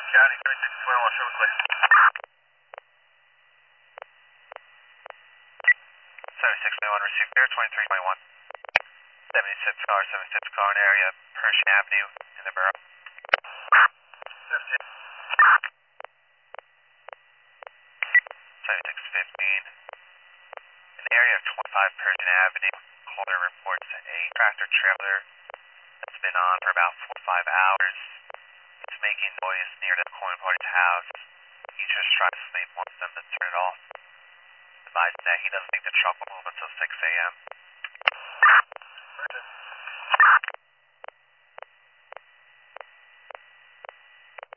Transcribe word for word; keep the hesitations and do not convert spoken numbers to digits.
County, seventy-six twenty-one, show clear. seventy-six twenty-one, received there, twenty-three twenty-one. seventy-six car, seventy-six car in area, Pershing Avenue in the borough. seventy-six fifteen. In the area of twenty-five Pershing Avenue, caller reports a tractor trailer that's been on for about four or five hours. It's making noise near the coin party's house. He just tried to sleep, wants them to turn it off. Advised that he doesn't think the truck will move until six a m